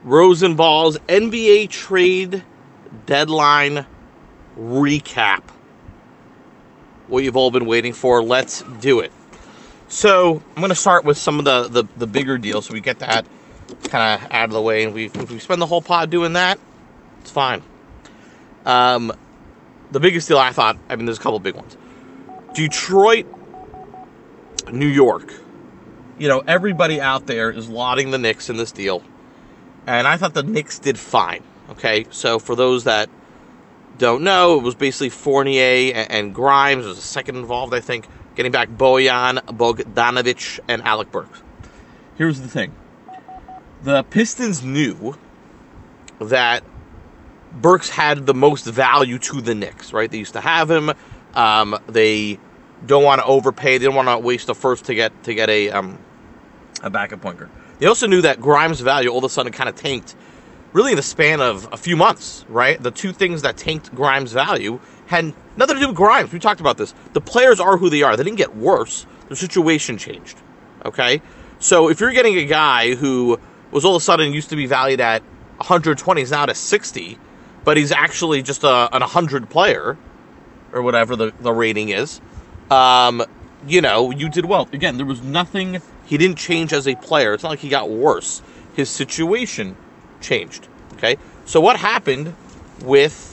Rosenball's NBA trade deadline recap. What you've all been waiting for. Let's do it. So I'm going to start with some of the bigger deals, so we get that kind of out of the way. And if we spend the whole pod doing that, it's fine. The biggest deal there's a couple big ones. Detroit, New York. Everybody out there is lauding the Knicks in this deal. And I thought the Knicks did fine. Okay, so for those that don't know, it was basically Fournier and Grimes. There was a second involved, I think. Getting back Bojan Bogdanovic and Alec Burks. Here's the thing. The Pistons knew that Burks had the most value to the Knicks, right? They used to have him. They don't want to overpay. They don't want to waste a first to get a backup point guard. They also knew that Grimes' value all of a sudden kind of tanked really in the span of a few months, right? The two things that tanked Grimes' value had nothing to do with Grimes. We talked about this. The players are who they are. They didn't get worse. The situation changed, okay? So if you're getting a guy who was all of a sudden used to be valued at 120, he's now at 60, but he's actually just an 100 player, or whatever the rating is, you did well. Again, there was nothing. He didn't change as a player. It's not like he got worse. His situation changed. Okay? So what happened with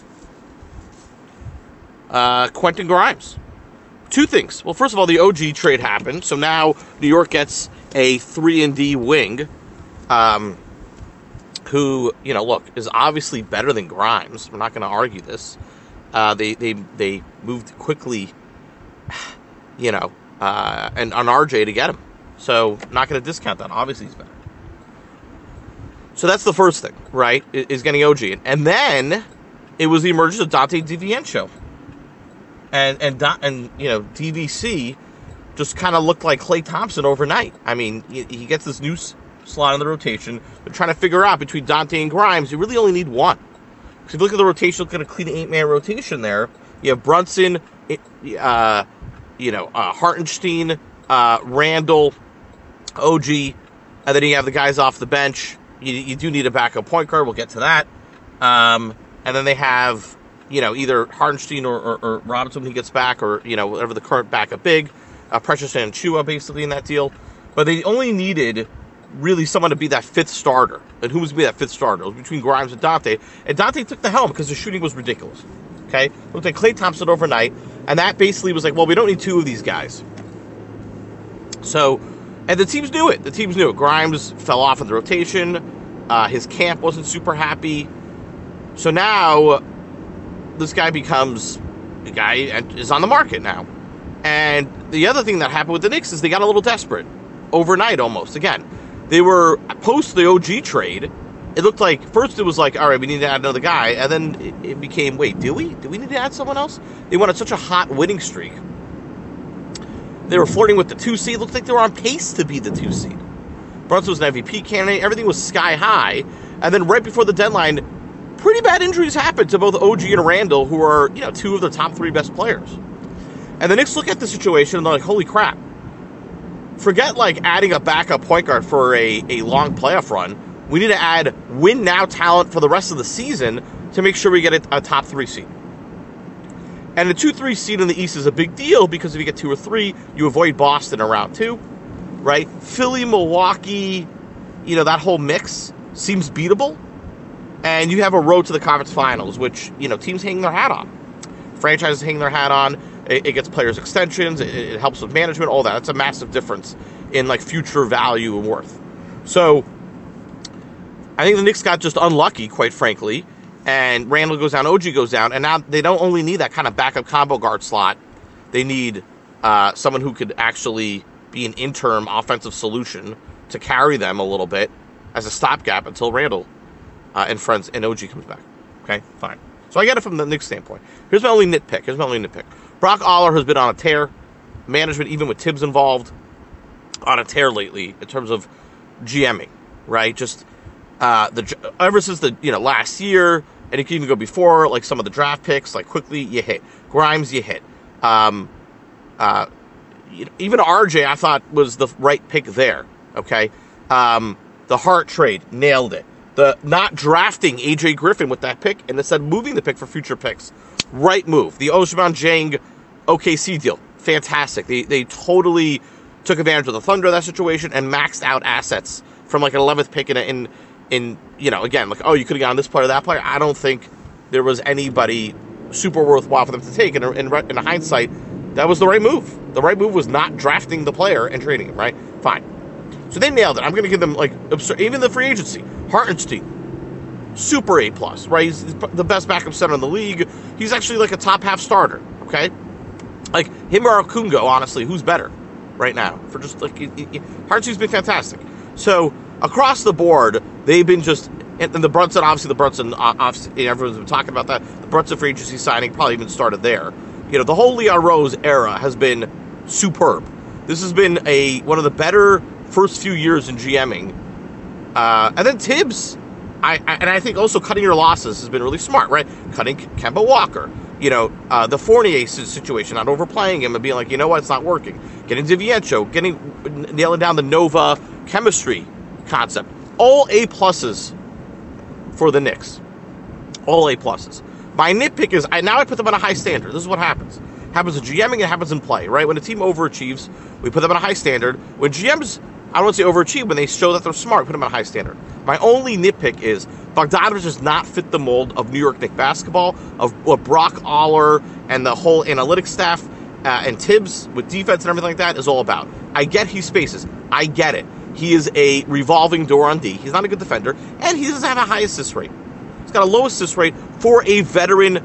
Quentin Grimes? Two things. Well, first of all, the OG trade happened. So now New York gets a 3-and-D wing who, is obviously better than Grimes. We're not going to argue this. They moved quickly, and on RJ to get him. So, not going to discount that. Obviously, he's better. So, that's the first thing, right, is getting OG. And then, it was the emergence of Dante DiVincenzo. And DVC just kind of looked like Klay Thompson overnight. I mean, he gets this new slot in the rotation. They're trying to figure out between Dante and Grimes, you really only need one. Because if you look at the rotation, look at a clean 8-man rotation there. You have Brunson, Hartenstein, Randall, OG, and then you have the guys off the bench. You do need a backup point guard. We'll get to that. And then they have, either Hartenstein or Robinson when he gets back, or, whatever the current backup big. Precious Achiuwa basically in that deal. But they only needed really someone to be that fifth starter. And who was to be that fifth starter? It was between Grimes and Dante. And Dante took the helm because the shooting was ridiculous. Okay? Looked like Klay Thompson overnight. And that basically was like, well, we don't need two of these guys. So, and the teams knew it. Grimes fell off in the rotation. His camp wasn't super happy. So now, this guy becomes a guy and is on the market now. And the other thing that happened with the Knicks is they got a little desperate. Overnight, almost. Again, they were, post the OG trade, it looked like, first it was like, all right, we need to add another guy. And then it became, wait, do we? Do we need to add someone else? They went on such a hot winning streak. They were flirting with the 2 seed. It looked like they were on pace to be the 2 seed. Brunson was an MVP candidate. Everything was sky high. And then right before the deadline, pretty bad injuries happened to both OG and Randall, who are, two of the top 3 best players. And the Knicks look at the situation and they're like, holy crap. Forget adding a backup point guard for a long playoff run. We need to add win-now talent for the rest of the season to make sure we get a top 3 seed. And the 2-3 seed in the East is a big deal because if you get 2 or 3, you avoid Boston in round 2, right? Philly, Milwaukee, that whole mix seems beatable. And you have a road to the conference finals, which, teams hang their hat on. Franchises hang their hat on. It gets players extensions. It helps with management, all that. That's a massive difference in, future value and worth. So, I think the Knicks got just unlucky, quite frankly. And Randall goes down, OG goes down, and now they don't only need that kind of backup combo guard slot. They need someone who could actually be an interim offensive solution to carry them a little bit as a stopgap until Randall and friends and OG comes back. Okay, fine. So I get it from the Knicks standpoint. Here's my only nitpick. Brock Aller has been on a tear. Management, even with Tibbs involved, on a tear lately in terms of GMing, right? Just ever since the last year. And it can even go before, some of the draft picks, quickly you hit. Grimes, you hit. Even RJ, I thought, was the right pick there, okay? The Hart trade, nailed it. The not drafting AJ Griffin with that pick and instead moving the pick for future picks. Right move. The Ousmane Dieng OKC deal. Fantastic. They totally took advantage of the Thunder in that situation and maxed out assets from like an 11th pick in again, like, oh, you could have gone this player, that player. I don't think there was anybody super worthwhile for them to take. And in hindsight, that was the right move. The right move was not drafting the player and trading him, right? Fine. So they nailed it. I'm going to give them, like, even the free agency. Hartenstein, super A+, right? He's the best backup center in the league. He's actually like a top half starter, okay? Like, him or Kungo, honestly, who's better right now? For just, like, Hartenstein's been fantastic. So, across the board, they've been just, and the Brunson, obviously, everyone's been talking about that. The Brunson free agency signing probably even started there. The whole Leon Rose era has been superb. This has been one of the better first few years in GMing. And then Tibbs, I think also cutting your losses has been really smart, right? Cutting Kemba Walker, the Fournier situation, not overplaying him and being like, you know what, it's not working. Getting DiVincenzo, nailing down the Nova chemistry concept. All A pluses for the Knicks. All A pluses. My nitpick is, I put them on a high standard. This is what happens. It happens in GMing, it happens in play, right? When a team overachieves, we put them on a high standard. When GMs, I don't want to say overachieve, when they show that they're smart, we put them on a high standard. My only nitpick is Bogdanovich does not fit the mold of New York Knicks basketball, of what Brock Aller and the whole analytics staff and Tibbs with defense and everything like that is all about. I get he spaces. I get it. He is a revolving door on D. He's not a good defender, and he doesn't have a high assist rate. He's got a low assist rate for a veteran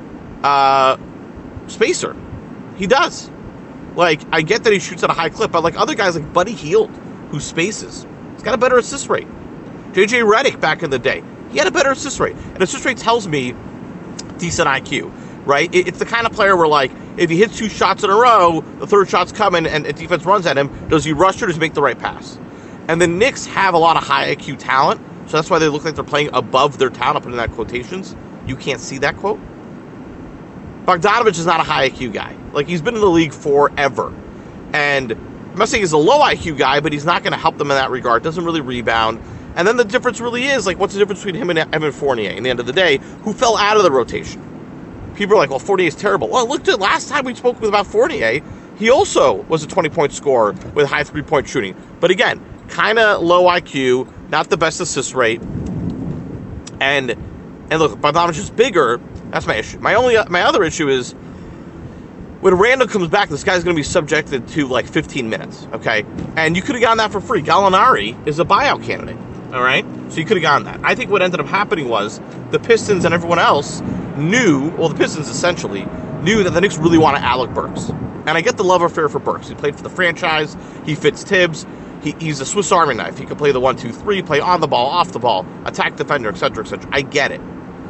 spacer. He does. Like, I get that he shoots at a high clip, but like other guys like Buddy Hield, who spaces, he's got a better assist rate. JJ Redick back in the day, he had a better assist rate. And assist rate tells me decent IQ, right? It's the kind of player where, like, if he hits 2 shots in a row, the third shot's coming and defense runs at him, does he rush or does he make the right pass? And the Knicks have a lot of high IQ talent, so that's why they look like they're playing above their talent. I'll put in that quotations. You can't see that quote. Bogdanovich is not a high IQ guy. Like, he's been in the league forever. And I'm not saying he's a low IQ guy, but he's not going to help them in that regard. Doesn't really rebound. And then the difference really is, like, what's the difference between him and Evan Fournier in the end of the day, who fell out of the rotation? People are like, well, Fournier's terrible. Well, look at last time we spoke about Fournier, he also was a 20-point scorer with high three-point shooting. But again, kind of low IQ, not the best assist rate. And look, Bogdanovich is bigger. That's my issue. My other issue is when Randall comes back, this guy's going to be subjected to like 15 minutes, okay? And you could have gotten that for free. Gallinari is a buyout candidate, all right? So you could have gotten that. I think what ended up happening was the Pistons and everyone else knew, well, the Pistons essentially knew that the Knicks really wanted Alec Burks. And I get the love affair for Burks. He played for the franchise. He fits Tibbs. He's a Swiss Army knife. He can play the 1-2-3, play on the ball, off the ball, attack defender, etc., etc. I get it.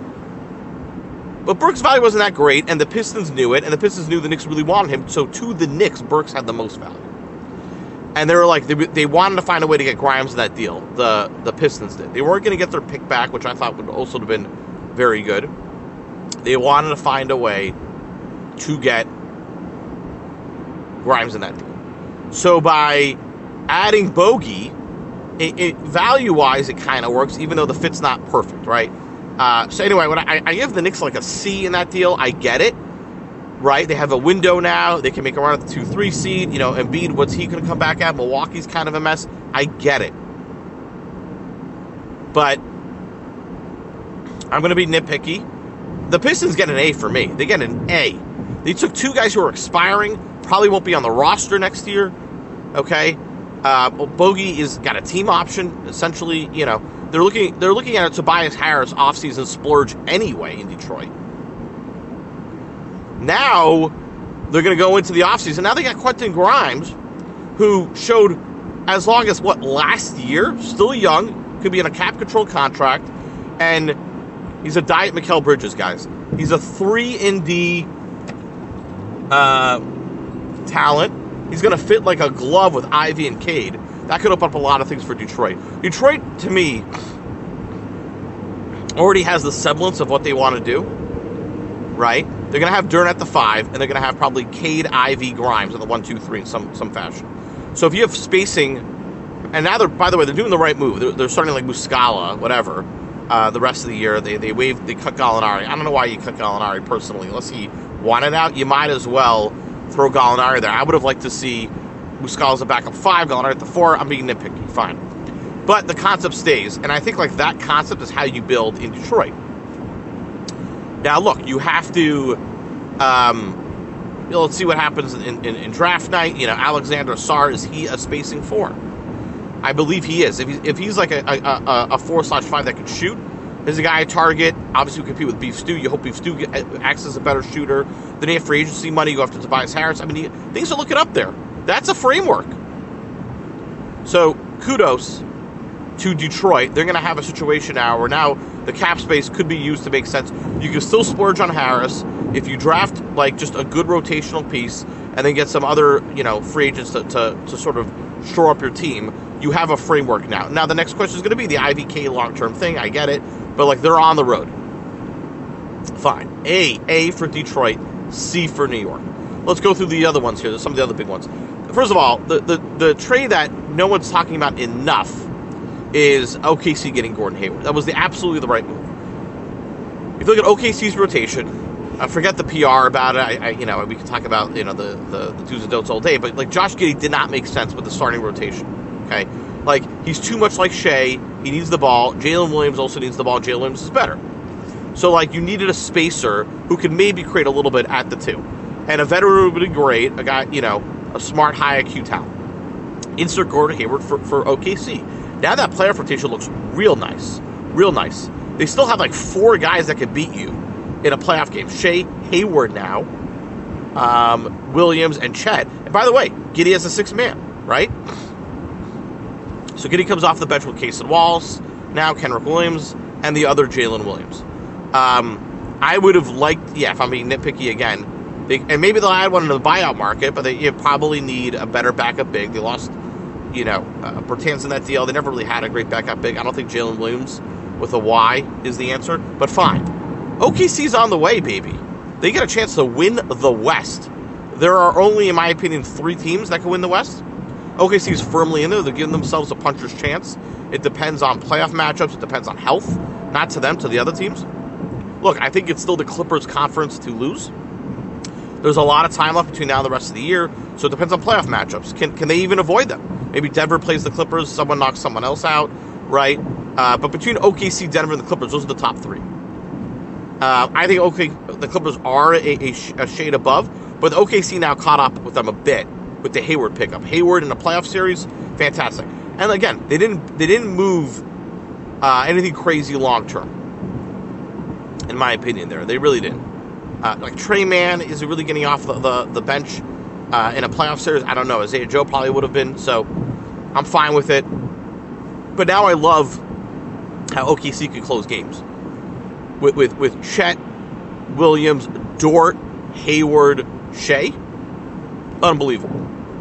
But Burks' value wasn't that great, and the Pistons knew it, and the Pistons knew the Knicks really wanted him, so to the Knicks, Burks had the most value. And they were like, they wanted to find a way to get Grimes in that deal. The Pistons did. They weren't going to get their pick back, which I thought would also have been very good. They wanted to find a way to get Grimes in that deal. So by adding Bogey, value-wise, it kind of works, even though the fit's not perfect, right? So anyway, when I give the Knicks like a C in that deal, I get it, right? They have a window now. They can make a run at the 2-3 seed. Embiid, what's he going to come back at? Milwaukee's kind of a mess. I get it. But I'm going to be nitpicky. The Pistons get an A for me. They get an A. They took 2 guys who are expiring, probably won't be on the roster next year, okay? Bogey is got a team option, essentially, They're looking at a Tobias Harris offseason splurge anyway in Detroit. Now they're going to go into the offseason. Now they got Quentin Grimes, who showed as long as last year, still young, could be in a cap control contract, and he's a diet Mikal Bridges, guys. He's a 3-and-D talent. He's going to fit like a glove with Ivy and Cade. That could open up a lot of things for Detroit. Detroit, to me, already has the semblance of what they want to do, right? They're going to have Durant at the 5, and they're going to have probably Cade, Ivy, Grimes at the 1-2-3 in some fashion. So if you have spacing, And now by the way, they're doing the right move. They're starting like Muscala, whatever. The rest of the year, they cut Gallinari. I don't know why you cut Gallinari personally, unless he wanted out. You might as well throw Gallinari there. I would have liked to see Muscala as a backup 5, Gallinari at the 4. I'm being nitpicky, fine. But the concept stays, and I think like that concept is how you build in Detroit. Now, look, you have to. Let's see what happens in draft night. Alexander Sarr, is he a spacing 4? I believe he is. If he's like a 4/5 that can shoot, there's a guy target. Obviously, we compete with Beef Stew. You hope Beef Stew acts as a better shooter. Then you have free agency money. You go after Tobias Harris. I mean, things are looking up there. That's a framework. So kudos to Detroit. They're going to have a situation now where now the cap space could be used to make sense. You can still splurge on Harris if you draft like just a good rotational piece and then get some other free agents to sort of shore up your team. You have a framework now. Now the next question is going to be the IVK long-term thing. I get it, but like they're on the road. Fine. A for Detroit, C for New York. Let's go through the other ones here. There's some of the other big ones. First of all, the trade that no one's talking about enough is OKC getting Gordon Hayward. That was absolutely the right move. If you look at OKC's rotation, I forget the PR about it. We can talk about the do's and don'ts all day, but like Josh Giddey did not make sense with the starting rotation. Okay, like he's too much like Shea. He needs the ball. Jalen Williams also needs the ball. Jalen Williams is better. So like you needed a spacer who could maybe create a little bit at the 2, and a veteran would be great. A guy, a smart, high IQ talent. Insert Gordon Hayward for OKC. Now that playoff rotation looks real nice. Real nice. They still have like 4 guys that could beat you in a playoff game. Shea, Hayward now, Williams, and Chet. And by the way, Giddey has a 6th man, right? So Giddey comes off the bench with Cason Wallace, now Kenrich Williams, and the other Jalen Williams. I would have liked, if I'm being nitpicky again, and maybe they'll add one in the buyout market, but you probably need a better backup big. They lost Bertans in that deal. They never really had a great backup big. I don't think Jalen Williams with a Y is the answer, but fine. OKC's on the way, baby. They get a chance to win the West. There are only, in my opinion, 3 teams that can win the West. OKC's firmly in there. They're giving themselves a puncher's chance. It depends on playoff matchups. It depends on health. Not to them, to the other teams. Look, I think it's still the Clippers' conference to lose. There's a lot of time left between now and the rest of the year, so it depends on playoff matchups. Can they even avoid them? Maybe Denver plays the Clippers, someone knocks someone else out, right? But between OKC, Denver, and the Clippers, those are the top 3. I think the Clippers are a shade above, but the OKC now caught up with them a bit with the Hayward pickup. Hayward in a playoff series, fantastic. And again, they didn't move anything crazy long term, in my opinion. They really didn't. Like Trey Mann, is he really getting off the bench in a playoff series? I don't know. Isaiah Joe probably would have been, so I'm fine with it. But now I love how OKC can close games with Chet, Williams, Dort, Hayward, Shea. Unbelievable.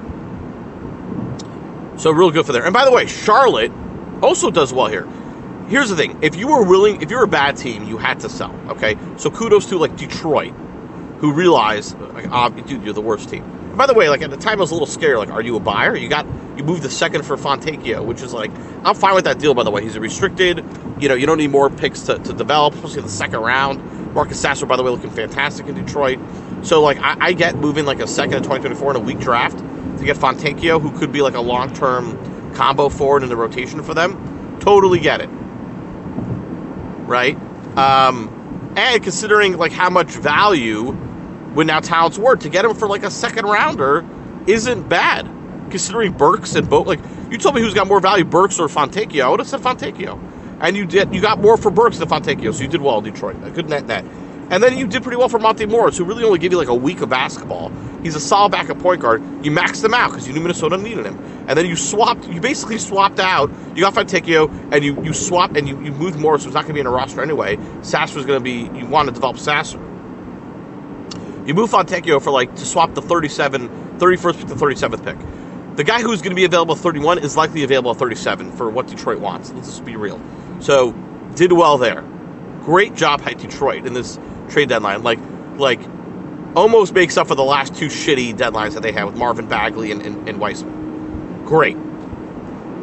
So real good for there. And by the way, Charlotte also does well here. Here's the thing. If you were a bad team, you had to sell. Okay? So kudos to like Detroit, who realized, like, dude, you're the worst team. And by the way, like at the time I was a little scared. Like, are you a buyer? You moved the 2nd for Fontecchio, which is like, I'm fine with that deal, by the way. He's a restricted. You don't need more picks to develop, especially in the 2nd round. Marcus Sasser, by the way, looking fantastic in Detroit. So like I get moving like a 2nd in 2024 in a weak draft to get Fontecchio, who could be like a long-term combo forward in the rotation for them. Totally get it. Right? And considering like how much value would now talent's worth, to get him for like a 2nd rounder isn't bad. Considering Burks and Boat, like you told me who's got more value, Burks or Fontecchio, I would have said Fontecchio. And you got more for Burks than Fontecchio, so you did well in Detroit. A good net. And then you did pretty well for Monte Morris, who really only gave you like a week of basketball. He's a solid backup point guard. You maxed him out because you knew Minnesota needed him. And then you basically swapped out. You got Fontecchio, and you swapped, and you moved Morris, who's not going to be in a roster anyway. Sasser was going to be, you want to develop Sasser. You move Fontecchio for like, to swap the 31st pick to 37th pick. The guy who's going to be available at 31 is likely available at 37 for what Detroit wants. Let's just be real. So, did well there. Great job by Detroit in this trade deadline. Like almost makes up for the last 2 shitty deadlines that they had with Marvin Bagley and Weissman. Great.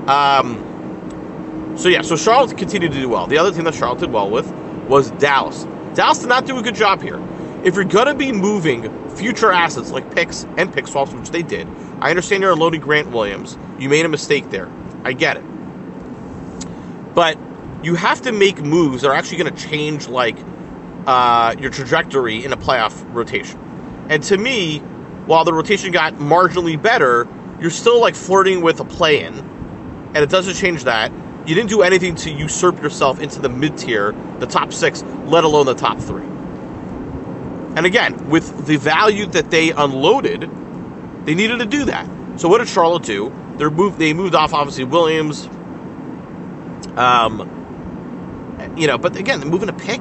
So Charlotte continued to do well. The other team that Charlotte did well with was Dallas. Dallas did not do a good job here. If you're going to be moving future assets like picks and pick swaps, which they did, I understand you're unloading Grant Williams. You made a mistake there. I get it. But you have to make moves that are actually going to change your trajectory in a playoff rotation. And to me, while the rotation got marginally better, you're still flirting with a play-in, and it doesn't change that. You didn't do anything to usurp yourself into the mid-tier, the top 6, let alone the top 3. And again, with the value that they unloaded, they needed to do that. So what did Charlotte do? They moved off, obviously, Williams. But again, they're moving a pick,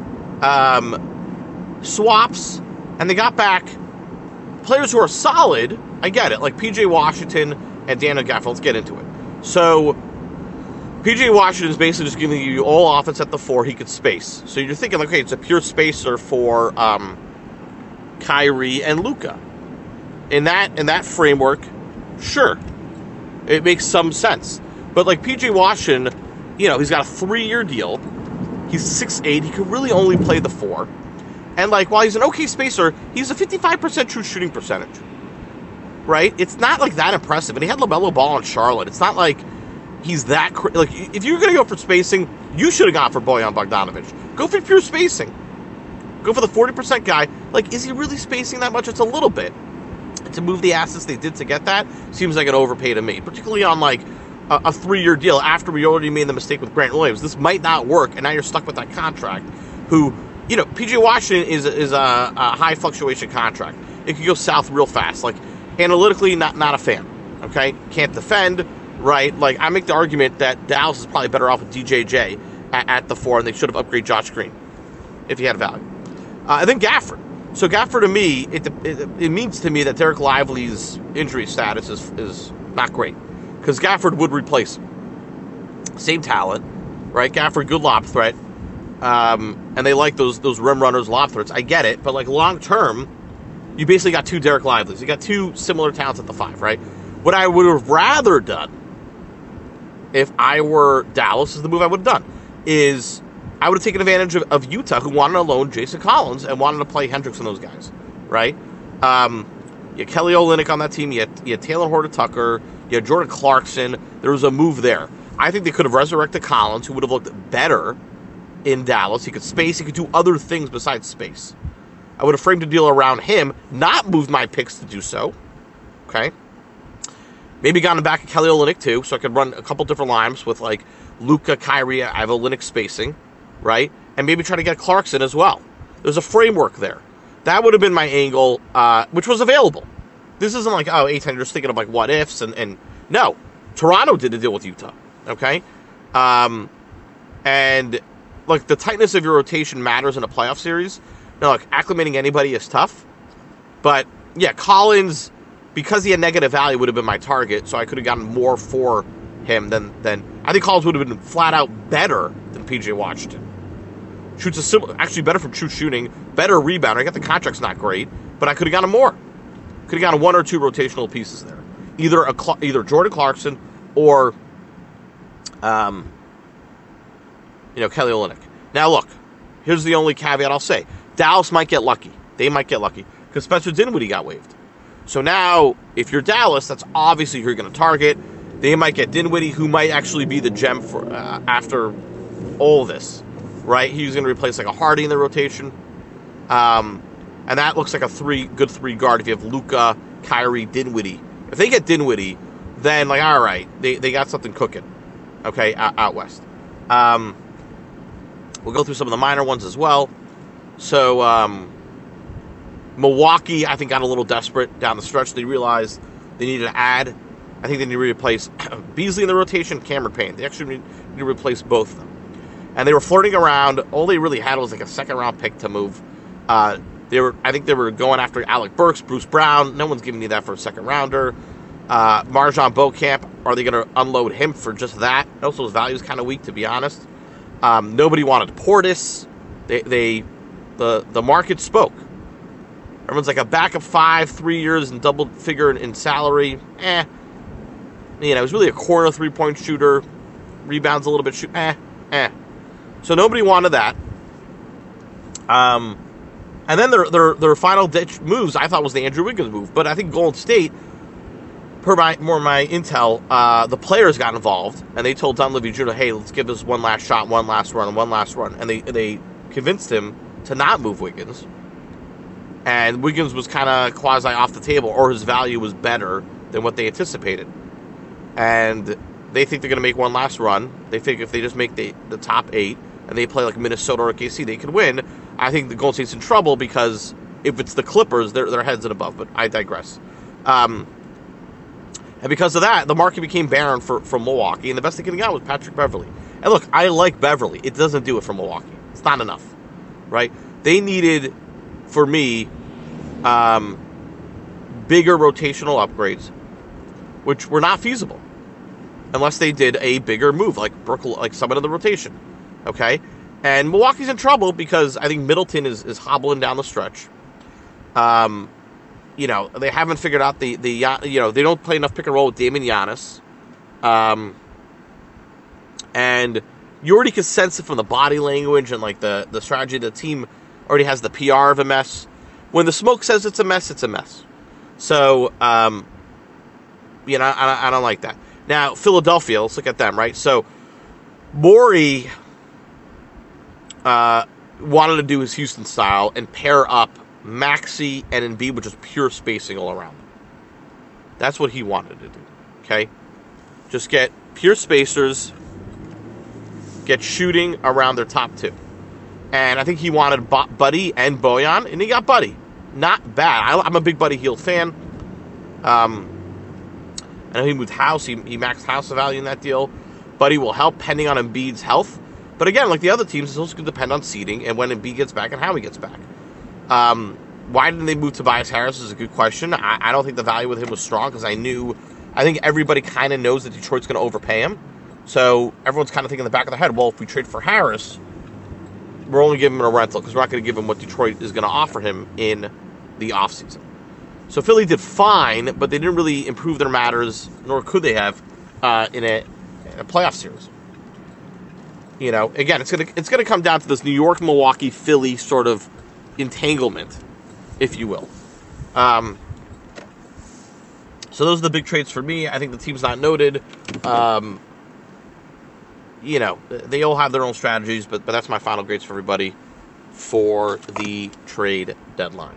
swaps, and they got back players who are solid. I get it, like P.J. Washington and Daniel Gafford. Let's get into it. So P.J. Washington is basically just giving you all offense at the 4. He could space. So you're thinking, okay, it's a pure spacer for Kyrie and Luka. In that framework, sure, it makes some sense. But P.J. Washington, he's got a 3-year deal. He's 6'8". He could really only play the 4. And while he's an okay spacer, he's a 55% true shooting percentage. Right? It's not that impressive. And he had LaMelo Ball in Charlotte. It's not he's that if you're going to go for spacing, you should have gone for Bojan Bogdanovic. Go for pure spacing. Go for the 40% guy. Is he really spacing that much? It's a little bit. To move the assets they did to get that seems like an overpay to me, particularly on a 3-year deal after we already made the mistake with Grant Williams. This might not work, and now you're stuck with that contract. Who, P.J. Washington is a high fluctuation contract. It could go south real fast. Analytically, not a fan. Okay, can't defend. Right, I make the argument that Dallas is probably better off with DJJ at the 4, and they should have upgraded Josh Green if he had value. And then Gafford. So Gafford, to me, it means to me that Derek Lively's injury status is not great, because Gafford would replace him. Same talent, right? Gafford, good lob threat, and they like those rim runners, lob threats. I get it, but long term, you basically got 2 Derek Lively's. You got 2 similar talents at the 5, right? What I would have rather done, if I were Dallas, is the move I would have done, is I would have taken advantage of Utah, who wanted to loan Jason Collins and wanted to play Hendricks and those guys, right? You had Kelly Olynyk on that team. You had Taylor Horton-Tucker. You had Jordan Clarkson. There was a move there. I think they could have resurrected Collins, who would have looked better in Dallas. He could space. He could do other things besides space. I would have framed a deal around him, not moved my picks to do so, okay? Maybe gotten back at Kelly Olynyk too, so I could run a couple different lines with Luka, Kyrie. I have Olynyk spacing, right? And maybe try to get Clarkson as well. There's a framework there. That would have been my angle, which was available. This isn't Eitan, you're just thinking of what ifs, and no. Toronto did the deal with Utah, okay? And the tightness of your rotation matters in a playoff series. Now, acclimating anybody is tough, but yeah, Collins, because he had negative value, would have been my target, so I could have gotten more for him than I think Collins would have been flat out better than P.J. Washington. Shoots actually better from true shooting, better rebounder. I got the contract's not great, but I could have gotten more. Could have gotten 1 or 2 rotational pieces there, either Jordan Clarkson or Kelly Olynyk. Now look, here's the only caveat I'll say: Dallas might get lucky. They might get lucky because Spencer Dinwiddie got waived. So now, if you're Dallas, that's obviously who you're going to target. They might get Dinwiddie, who might actually be the gem for after all this, right? He's going to replace a Hardy in the rotation. And that looks like a good 3 guard if you have Luka, Kyrie, Dinwiddie. If they get Dinwiddie, then all right, they got something cooking, okay, out west. We'll go through some of the minor ones as well. So, Milwaukee, I think, got a little desperate down the stretch. They realized they needed to add. I think they need to replace Beasley in the rotation, Cameron Payne. They actually need to replace both of them. And they were flirting around. All they really had was a second-round pick to move. I think they were going after Alec Burks, Bruce Brown. No one's giving you that for a second-rounder. Marjon Beauchamp, are they going to unload him for just that? Also, his value is kind of weak, to be honest. Nobody wanted Portis. The market spoke. Everyone's a backup 5, 3 years and double figure in salary. You know, he's really a corner three-point shooter. Rebounds a little bit. So nobody wanted that. And then their final ditch moves I thought was the Andrew Wiggins move, but I think Golden State, per my intel, the players got involved and they told Dunleavy Jr., hey, let's give this one last shot, one last run, and they convinced him to not move Wiggins. And Wiggins was kind of quasi off the table, or his value was better than what they anticipated. And they think they're going to make one last run. They think if they just make the top 8 and they play like Minnesota or KC, they could win. I think the Golden State's in trouble because if it's the Clippers, they're heads and above. But I digress. And because of that, the market became barren for Milwaukee. And the best they could get was Patrick Beverley. And look, I like Beverley. It doesn't do it for Milwaukee. It's not enough, right? They needed, for me, bigger rotational upgrades, which were not feasible unless they did a bigger move, like Brooklyn, like someone in the rotation. Okay? And Milwaukee's in trouble because I think Middleton is hobbling down the stretch. You know, they haven't figured out the you know, they don't play enough pick and roll with Damian Giannis. And you already can sense it from the body language and like the strategy. The team already has the PR of a mess. When the smoke says it's a mess, it's a mess. So, you know, I don't like that. Now, Philadelphia, let's look at them, right? So, Morey wanted to do his Houston style and pair up Maxey and Embiid with just pure spacing all around. That's what he wanted to do, okay? Just get pure spacers, get shooting around their top 2. And I think he wanted Buddy and Bojan, and he got Buddy. Not bad. I'm a big Buddy Hield fan. I know he moved House. He maxed House value in that deal. Buddy will help, pending on Embiid's health. But again, like the other teams, it's also going to depend on seeding and when Embiid gets back and how he gets back. Why didn't they move Tobias Harris is a good question. I don't think the value with him was strong because I think everybody kind of knows that Detroit's going to overpay him. So everyone's kind of thinking in the back of their head, well, if we trade for Harris, we're only giving him a rental because we're not going to give him what Detroit is going to offer him in the offseason. So Philly did fine, but they didn't really improve their matters, nor could they have in a playoff series. You know, again, it's gonna come down to this New York, Milwaukee, Philly sort of entanglement, if you will. So those are the big trades for me. I think the team's not noted. You know, they all have their own strategies, but that's my final grades for everybody for the trade deadline.